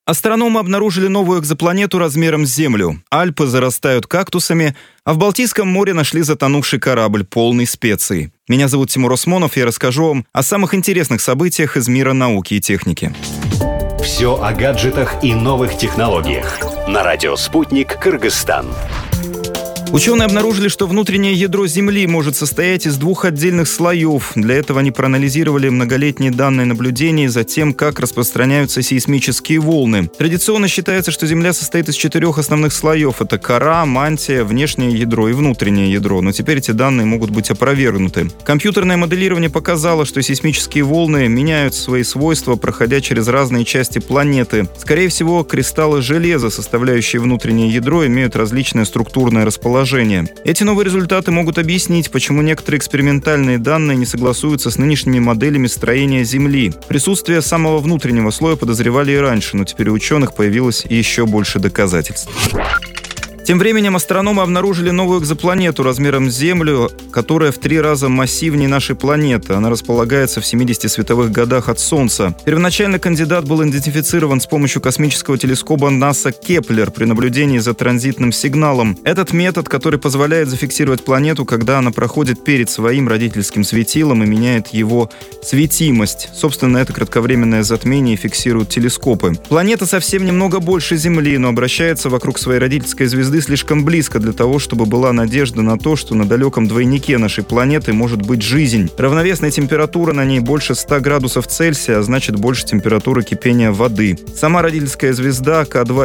Астрономы обнаружили новую экзопланету размером с Землю. Альпы зарастают кактусами, а в Балтийском море нашли затонувший корабль, полный специй. Меня зовут Тимур Осмонов, я расскажу вам о самых интересных событиях из мира науки и техники. Все о гаджетах и новых технологиях. На радио «Спутник», Кыргызстан. Ученые обнаружили, что внутреннее ядро Земли может состоять из двух отдельных слоев. Для этого они проанализировали многолетние данные наблюдений за тем, как распространяются сейсмические волны. Традиционно считается, что Земля состоит из 4 основных слоев. Это кора, мантия, внешнее ядро и внутреннее ядро. Но теперь эти данные могут быть опровергнуты. Компьютерное моделирование показало, что сейсмические волны меняют свои свойства, проходя через разные части планеты. Скорее всего, кристаллы железа, составляющие внутреннее ядро, имеют различное структурное расположение. Эти новые результаты могут объяснить, почему некоторые экспериментальные данные не согласуются с нынешними моделями строения Земли. Присутствие самого внутреннего слоя подозревали и раньше, но теперь у ученых появилось еще больше доказательств. Тем временем астрономы обнаружили новую экзопланету размером с Землю, которая в 3 раза массивнее нашей планеты. Она располагается в 70 световых годах от Солнца. Первоначально кандидат был идентифицирован с помощью космического телескопа НАСА Кеплер при наблюдении за транзитным сигналом. Этот метод, который позволяет зафиксировать планету, когда она проходит перед своим родительским светилом и меняет его светимость. Собственно, это кратковременное затмение фиксируют телескопы. Планета совсем немного больше Земли, но обращается вокруг своей родительской звезды слишком близко для того, чтобы была надежда на то, что на далеком двойнике нашей планеты может быть жизнь. Равновесная температура на ней больше 100 градусов Цельсия, а значит больше температуры кипения воды. Сама родительская звезда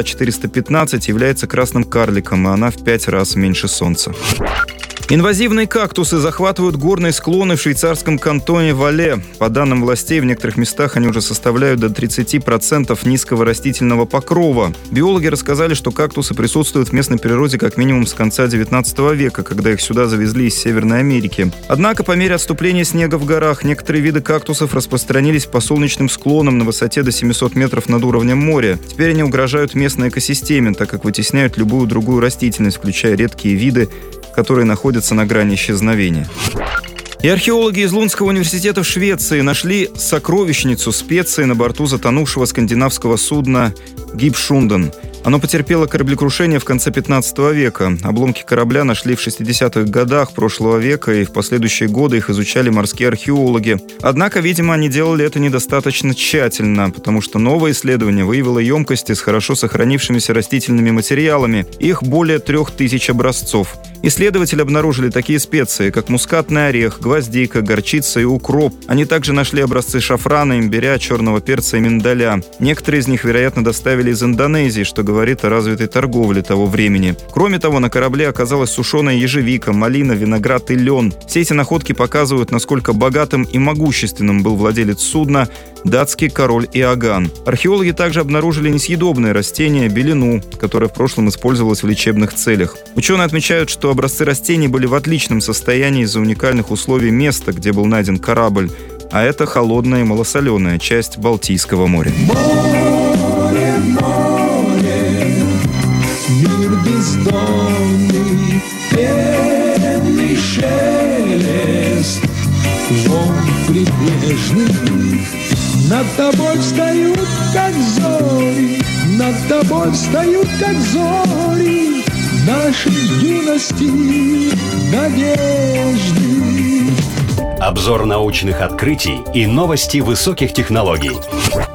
К2-415 является красным карликом, и она в 5 раз меньше Солнца. Инвазивные кактусы захватывают горные склоны в швейцарском кантоне Вале. По данным властей, в некоторых местах они уже составляют до 30% низкого растительного покрова. Биологи рассказали, что кактусы присутствуют в местной природе как минимум с конца 19 века, когда их сюда завезли из Северной Америки. Однако по мере отступления снега в горах некоторые виды кактусов распространились по солнечным склонам на высоте до 700 метров над уровнем моря. Теперь они угрожают местной экосистеме, так как вытесняют любую другую растительность, включая редкие виды, которые находятся на грани исчезновения. И археологи из Лундского университета в Швеции нашли сокровищницу специй на борту затонувшего скандинавского судна «Гибшунден». Оно потерпело кораблекрушение в конце 15 века. Обломки корабля нашли в 60-х годах прошлого века, и в последующие годы их изучали морские археологи. Однако, видимо, они делали это недостаточно тщательно, потому что новое исследование выявило емкости с хорошо сохранившимися растительными материалами. Их более 3000 образцов. Исследователи обнаружили такие специи, как мускатный орех, гвоздика, горчица и укроп. Они также нашли образцы шафрана, имбиря, черного перца и миндаля. Некоторые из них, вероятно, доставили из Индонезии, что говорит о развитой торговле того времени. Кроме того, на корабле оказалась сушеная ежевика, малина, виноград и лен. Все эти находки показывают, насколько богатым и могущественным был владелец судна датский король Иоганн. Археологи также обнаружили несъедобное растение белину, которое в прошлом использовалось в лечебных целях. Ученые отмечают, что образцы растений были в отличном состоянии из-за уникальных условий места, где был найден корабль, а это холодная и малосоленая часть Балтийского моря. Море, море, мир бездонный, пенный шелест, волн прибрежных. Над тобой встают, как зори, над тобой встают, как зори, нашей юности надежды. Обзор научных открытий и новости высоких технологий.